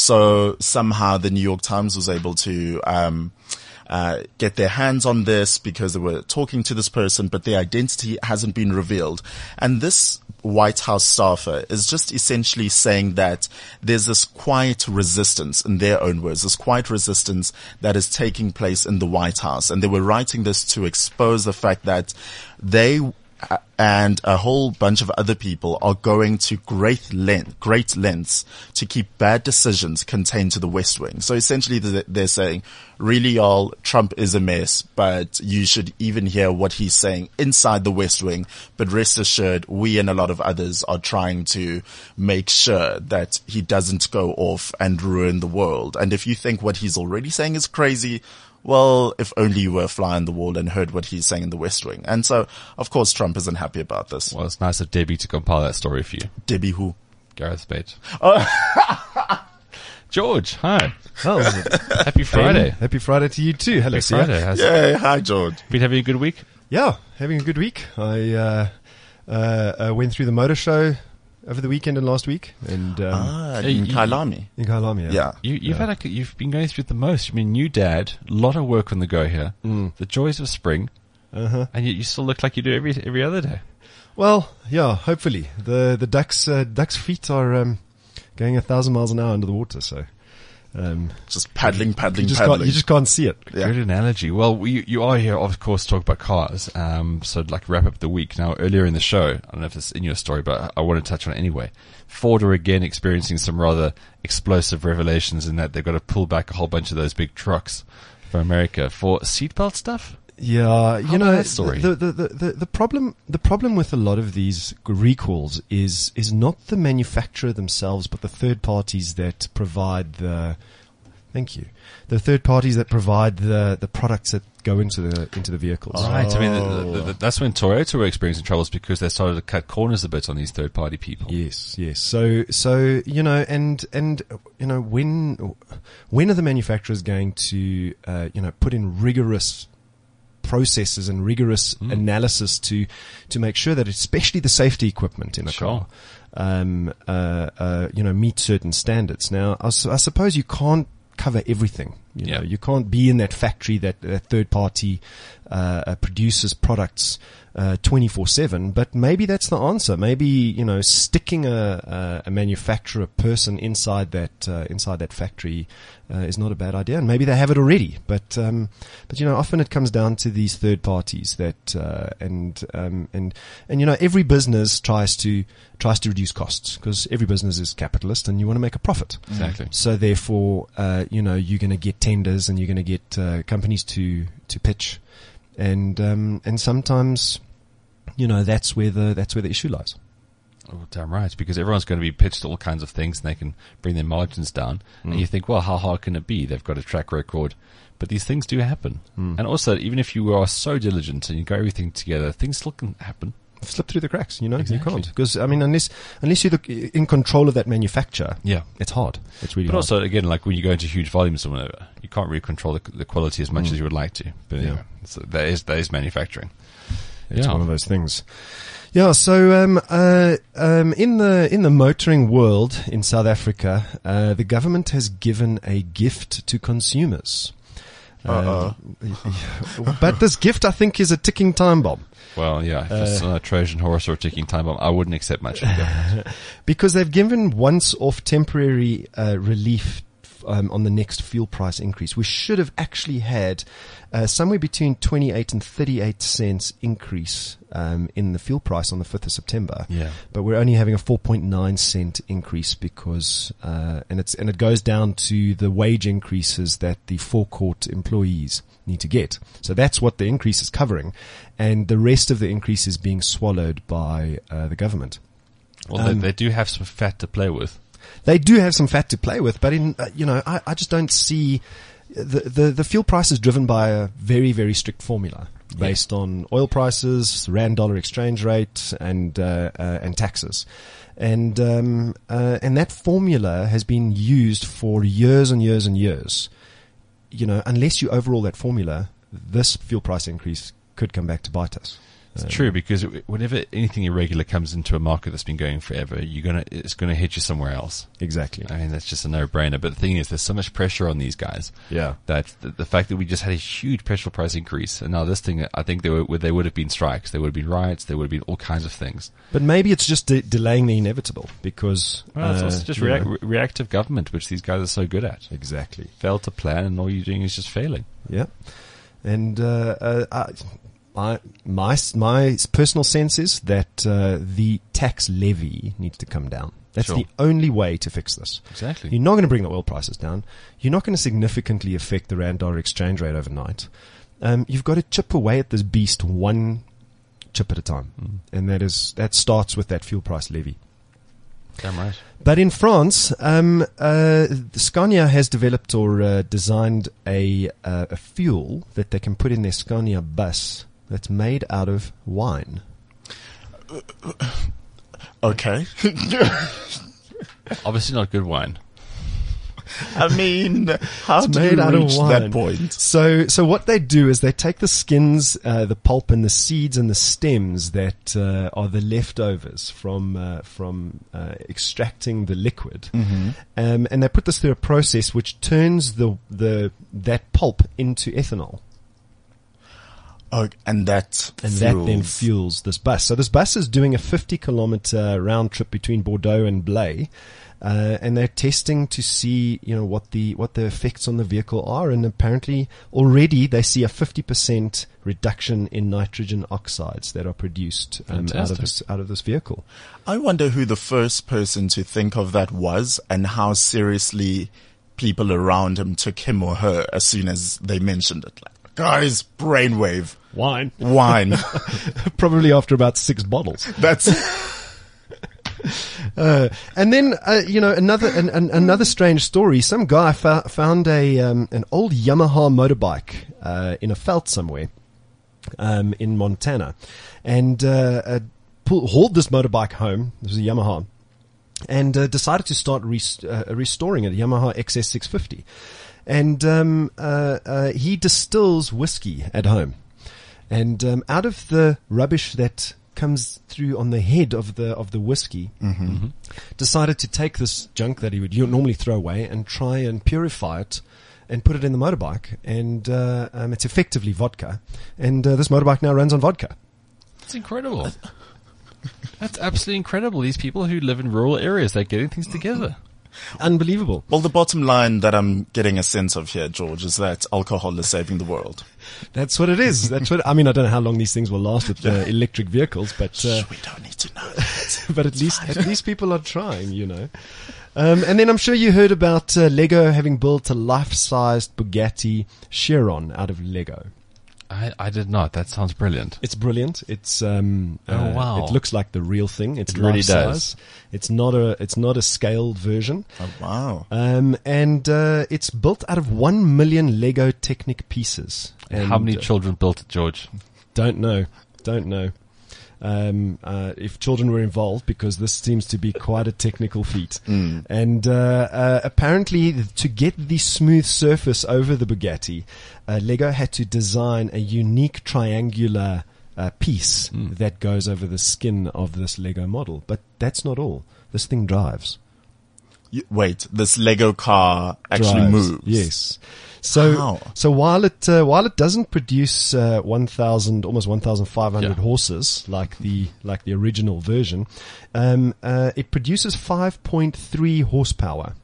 So somehow the New York Times was able to, um, Uh, get their hands on this because they were talking to this person, but their identity hasn't been revealed. And this White House staffer is just essentially saying that there's this quiet resistance, in their own words, this quiet resistance that is taking place in the White House. And they were writing this to expose the fact that they and a whole bunch of other people are going to great length, great lengths to keep bad decisions contained to the West Wing. So essentially they're saying, really y'all, Trump is a mess, but you should even hear what he's saying inside the West Wing. But rest assured, we and a lot of others are trying to make sure that he doesn't go off and ruin the world. And if you think what he's already saying is crazy, well, if only you were a fly on the wall and heard what he's saying in the West Wing. And so, of course, Trump isn't happy about this. Well, it's nice of Debbie to compile that story for you. Debbie who? Gareth Bates. Oh. George, hi. Oh, Happy Friday. Ben, happy Friday to you too. Hello, Happy Sia. Friday. How's Yeah, hi, George. Been having a good week? Yeah, having a good week. I uh, uh, uh, went through the motor show over the weekend and last week, and um, Ah, Hey, in you- Kailami. in Kailami. Yeah. Yeah. You, you've Yeah. had like, you've been going through it the most. I mean, new dad, a lot of work on the go here. Mm. The joys of spring, Uh-huh. and yet you still look like you do every every other day. Well, yeah. Hopefully, the the ducks uh, ducks' feet are um, going a thousand miles an hour under the water. So. Um, Just paddling, paddling, you just paddling. Can't, you just can't see it. Yeah. Good analogy. Well, we, you are here, of course, to talk about cars. Um, so, like, wrap up the week. Now, earlier in the show, I don't know if it's in your story, but I, I want to touch on it anyway. Ford are again experiencing some rather explosive revelations in that they've got to pull back a whole bunch of those big trucks for America for seatbelt stuff. Yeah, you How know, about that story? The, the, the, the, the problem, the problem with a lot of these recalls is, is not the manufacturer themselves, but the third parties that provide the, thank you, the third parties that provide the, the products that go into the, into the vehicles. Right. I mean, the, the, the, that's when Toyota were experiencing troubles because they started to cut corners a bit on these third party people. Yes, yes. So, so, you know, and, and, you know, when, when are the manufacturers going to, uh, you know, put in rigorous processes and rigorous Mm. analysis to, to make sure that especially the safety equipment in a Sure. car, um, uh, uh, you know, meet certain standards. Now, I, su- I suppose you can't cover everything You Yeah. know, you can't be in that factory that, that third party uh, uh, produces products uh, twenty-four seven. But maybe that's the answer. Maybe, you know, sticking a, a, a manufacturer person inside that uh, inside that factory uh, is not a bad idea. And maybe they have it already. But um, but you know, often it comes down to these third parties that uh, and um, and and you know, every business tries to tries to reduce costs because every business is capitalist and you want to make a profit. Exactly. So therefore, uh, you know, you're going to get tenders and you're going to get uh, companies to to pitch, and um, and sometimes, you know, that's where the that's where the issue lies. Oh, damn right, because everyone's going to be pitched all kinds of things and they can bring their margins down. Mm. And you think, well, how hard can it be? They've got a track record. But these things do happen. Mm. And also, even if you are so diligent and you got everything together, things still can happen. Slip through the cracks, you know. Exactly. You can't, because I mean, unless unless you're the, in control of that manufacture, Yeah. it's hard. It's really But hard. also, again, like when you go into huge volumes or whatever, you can't really control the, the quality as much Mm. as you would like to. But Yeah. anyway, so that is, that is manufacturing. It's Yeah. one of those things. Yeah. So, um, uh, um, in the in the motoring world in South Africa, uh, the government has given a gift to consumers. Uh-oh. Uh, but this gift, I think, is a ticking time bomb. Well, yeah, if it's Uh, not a Trojan horse or a ticking time bomb, I wouldn't accept much. From the government. Because they've given once-off temporary uh, relief um, on the next fuel price increase. We should have actually had uh, somewhere between twenty-eight and thirty-eight cents increase um, in the fuel price on the fifth of September. Yeah. But we're only having a four point nine cent increase because, uh, and it's and it goes down to the wage increases that the forecourt employees need to get. So that's what the increase is covering, and the rest of the increase is being swallowed by uh, the government. Well, Um, they, they do have some fat to play with. They do have some fat to play with, but in uh, you know, I, I just don't see the, the the fuel price is driven by a very very strict formula based on oil prices, rand dollar exchange rate, and uh, uh, and taxes, and um, uh, and that formula has been used for years and years and years. You know, unless you overhaul that formula, this fuel price increase could come back to bite us. It's Uh, true, because it, whenever anything irregular comes into a market that's been going forever, you're gonna it's gonna hit you somewhere else. Exactly. I mean, that's just a no-brainer. But the thing is, there's so much pressure on these guys. Yeah. That the, the fact that we just had a huge petrol price increase, and now this thing, I think there were there would have been strikes, there would have been riots, there would have been all kinds of things. But maybe it's just de- delaying the inevitable because Well, it's uh, also just you reac- know. re- reactive government, which these guys are so good at. Exactly. Fail to plan, and all you're doing is just failing. Yeah, and uh, uh, I, my my my personal sense is that uh, the tax levy needs to come down. That's Sure. the only way to fix this. Exactly. You're not going to bring the oil prices down. You're not going to significantly affect the rand dollar exchange rate overnight. Um, you've got to chip away at this beast one chip at a time, Mm. and that is that starts with that fuel price levy. Damn right. But in France, um, uh, Scania has developed or uh, designed a uh, a fuel that they can put in their Scania bus that's made out of wine. Okay. Obviously not good wine. I mean, how It's do made you out of reach wine. that point? So, so what they do is they take the skins, uh, the pulp, and the seeds and the stems that uh, are the leftovers from uh, from uh, extracting the liquid, Mhm. um, and they put this through a process which turns the the that pulp into ethanol. Oh, and that And fuels. that then fuels this bus. So this bus is doing a fifty kilometer round trip between Bordeaux and Blaye, uh, and they're testing to see, you know, what the what the effects on the vehicle are. And apparently, already they see a fifty percent reduction in nitrogen oxides that are produced um, out of Fantastic. this out of this vehicle. I wonder who the first person to think of that was, and how seriously people around him took him or her as soon as they mentioned it. Like, guys, brainwave. Wine. Wine. Probably after about six bottles. That's Uh, and then, uh, you know, another an, an, another strange story. Some guy fo- found a um, an old Yamaha motorbike uh, in a veld somewhere um, in Montana, and uh, uh, pull, hauled this motorbike home. This was a Yamaha, and uh, decided to start res- uh, restoring it, a Yamaha X S six fifty. And um, uh, uh, he distills whiskey at home, and um, out of the rubbish that comes through on the head of the of the whiskey, Mm-hmm. Mm-hmm. decided to take this junk that he would you normally throw away and try and purify it and put it in the motorbike. And uh, um, it's effectively vodka. And uh, this motorbike now runs on vodka. It's incredible. That's absolutely incredible. These people who live in rural areas, they're getting things together. Unbelievable. Well, the bottom line that I'm getting a sense of here, George, is that alcohol is saving the world. That's what it is. That's what I mean. I don't know how long these things will last with uh, electric vehicles, but uh, we don't need to know that. but at least at least people are trying, you know. Um, and then I'm sure you heard about uh, Lego having built a life-sized Bugatti Chiron out of Lego. I, I did not. That sounds brilliant. It's brilliant. It's um, Oh, uh, wow. It looks like the real thing. It's It really life size. does. It's not a it's not a scaled version. Oh, wow. Um, and uh, it's built out of one million Lego Technic pieces. And how many uh, children built it, George? Don't know. Don't know. Um, uh, if children were involved, because this seems to be quite a technical feat. Mm. And uh, uh, apparently, to get the smooth surface over the Bugatti, uh, Lego had to design a unique triangular uh, piece Mm. that goes over the skin of this Lego model. But that's not all. This thing drives. You, wait, this Lego car actually Drives. moves? Yes. So, How? so while it uh, while it doesn't produce uh, one thousand, almost one thousand five hundred Yeah. horses like the like the original version, um, uh, it produces five point three horsepower.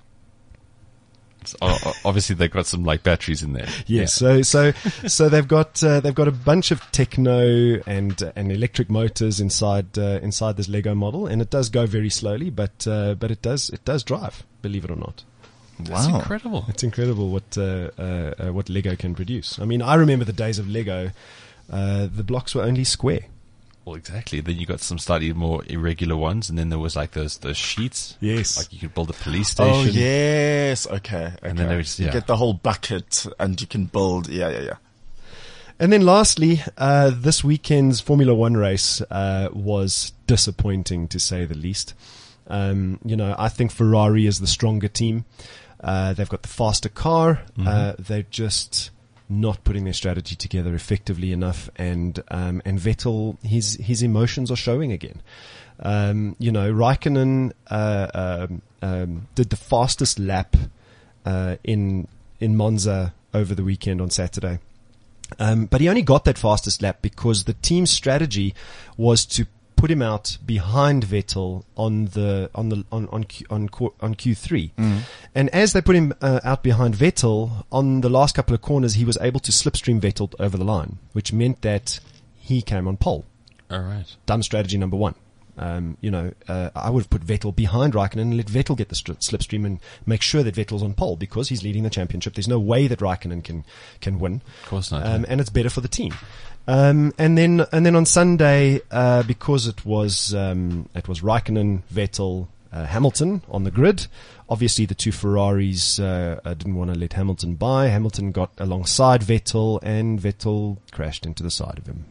It's, o- o- obviously, they've got some like batteries in there. Yes, so so so they've got uh, they've got a bunch of techno and uh, and electric motors inside uh, inside this Lego model, and it does go very slowly, but uh, but it does it does drive, believe it or not. That's Wow. incredible. It's incredible what uh, uh, uh, what Lego can produce. I mean, I remember the days of Lego. Uh, the blocks were only square. Well, exactly. Then you got some slightly more irregular ones, and then there was like those those sheets. Yes. Like you could build a police station. Oh, yes. Okay. okay. And then there was- You yeah. get the whole bucket and you can build. Yeah, yeah, yeah. And then lastly, uh, this weekend's Formula One race uh, was disappointing, to say the least. Um, you know, I think Ferrari is the stronger team. Uh, they've got the faster car. Mhm. Uh, they're just not putting their strategy together effectively enough. And um, and Vettel, his his emotions are showing again. Um, you know, Raikkonen uh, um, um, did the fastest lap uh, in in Monza over the weekend on Saturday. Um, but he only got that fastest lap because the team's strategy was to put him out behind Vettel on the on the on on Q, on, Q, on Q three. Mm. And as they put him uh, out behind Vettel on the last couple of corners, he was able to slipstream Vettel over the line, which meant that he came on pole. All right. Dumb strategy number one. Um, you know, uh, I would have put Vettel behind Raikkonen and let Vettel get the stri- slipstream and make sure that Vettel's on pole because he's leading the championship. There's no way that Raikkonen can can win. Of course not. Um, and it's better for the team. Um, and then and then on Sunday, uh, because it was um, it was Raikkonen, Vettel, uh, Hamilton on the grid. Obviously, the two Ferraris uh, uh, didn't want to let Hamilton by. Hamilton got alongside Vettel, and Vettel crashed into the side of him.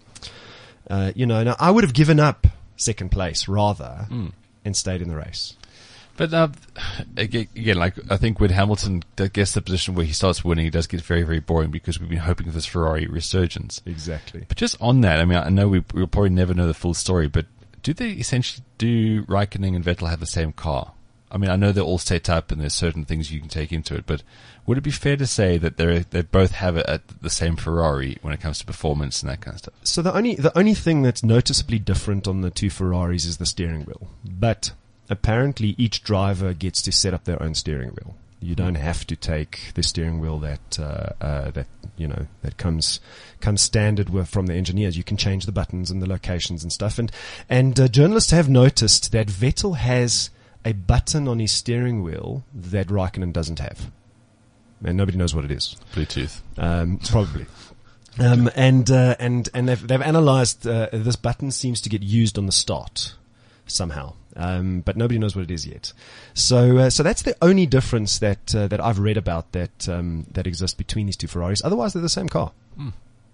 Uh, you know, now I would have given up second place rather Mm. and stayed in the race. But uh, aga- again, like I think when Hamilton gets the position where he starts winning, it does get very, very boring because we've been hoping for this Ferrari resurgence. Exactly. But just on that, I mean, I know we, we'll probably never know the full story, but do they essentially, do Raikkonen and Vettel have the same car? I mean, I know they're all set up and there's certain things you can take into it, but would it be fair to say that they they both have it at the same Ferrari when it comes to performance and that kind of stuff? So the only the only thing that's noticeably different on the two Ferraris is the steering wheel. But apparently each driver gets to set up their own steering wheel. You don't have to take the steering wheel that uh, uh, that you know that comes comes standard with, from the engineers. You can change the buttons and the locations and stuff. And and uh, journalists have noticed that Vettel has a button on his steering wheel that Raikkonen doesn't have, and nobody knows what it is. Bluetooth, um, probably. Um, and uh, and and they've they've analysed uh, this button seems to get used on the start somehow. Um, but nobody knows what it is yet. So, uh, so that's the only difference that uh, that I've read about that um, that exists between these two Ferraris. Otherwise, they're the same car. Hmm.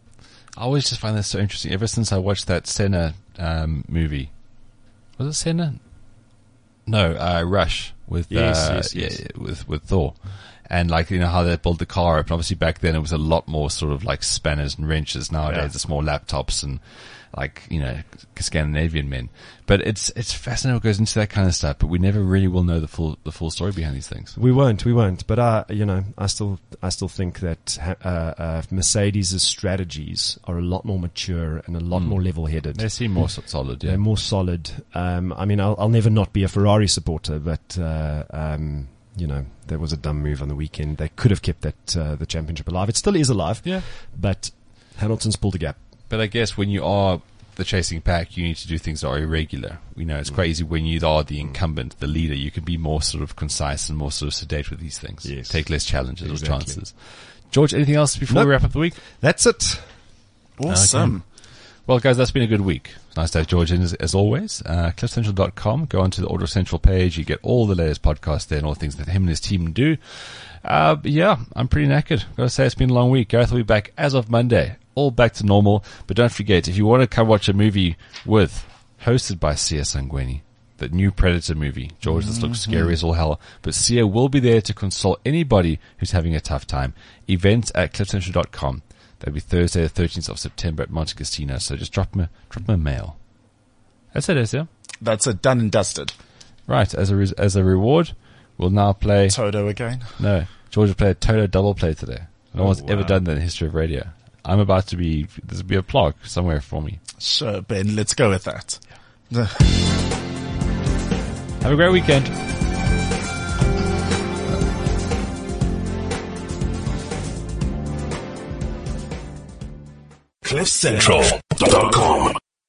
I always just find that so interesting. Ever since I watched that Senna um, movie, was it Senna? No, uh, Rush with Yes, uh, yes, yes. Yeah, with with Thor, And like, you know, how they built the car up. And obviously back then it was a lot more sort of like spanners and wrenches. Nowadays Yeah. it's more laptops and like, you know, Scandinavian men. But it's, it's fascinating what goes into that kind of stuff, but we never really will know the full, the full story behind these things. We won't, we won't. But, uh, you know, I still, I still think that, uh, uh, Mercedes' strategies are a lot more mature and a lot Mm. more level-headed. They seem more so- solid, yeah. They're more solid. Um, I mean, I'll, I'll never not be a Ferrari supporter, but, uh, um, you know, there was a dumb move on the weekend. They could have kept that, uh, the championship alive. It still is alive. Yeah. But Hamilton's pulled a gap. But I guess when you are the chasing pack, you need to do things that are irregular. You know, it's Mm. crazy when you are the incumbent, the leader. You can be more sort of concise and more sort of sedate with these things. Yes. Take less challenges Exactly. or chances. George, anything else before Nope. we wrap up the week? That's it. Awesome. Okay. Well, guys, that's been a good week. It's nice to have George in as, as always. Uh, cliff central dot com. Go onto the Audio Central page. You get all the latest podcasts there and all the things that him and his team do. Uh, but yeah, I'm pretty knackered. Gotta say, it's been a long week. Gareth will be back as of Monday. All back to normal. But don't forget, if you want to come watch a movie with, hosted by Sia Sangweni, the new Predator movie. George, this looks Mm-hmm. scary as all hell. But Sia will be there to console anybody who's having a tough time. Events at cliff central dot com. That'll be Thursday the thirteenth of September at Monte Cassino. So just drop me, drop me a mail. That's it, Sia. That's it. Done and dusted. Right. As a, re- as a reward, we'll now play... Toto again? No. George will play a Toto double play today. No Oh, one's ever wow. done that in the history of radio. I'm about to be, there's be a plug somewhere for me. Sure, Ben. Let's go with that. Have a great weekend. cliff central dot com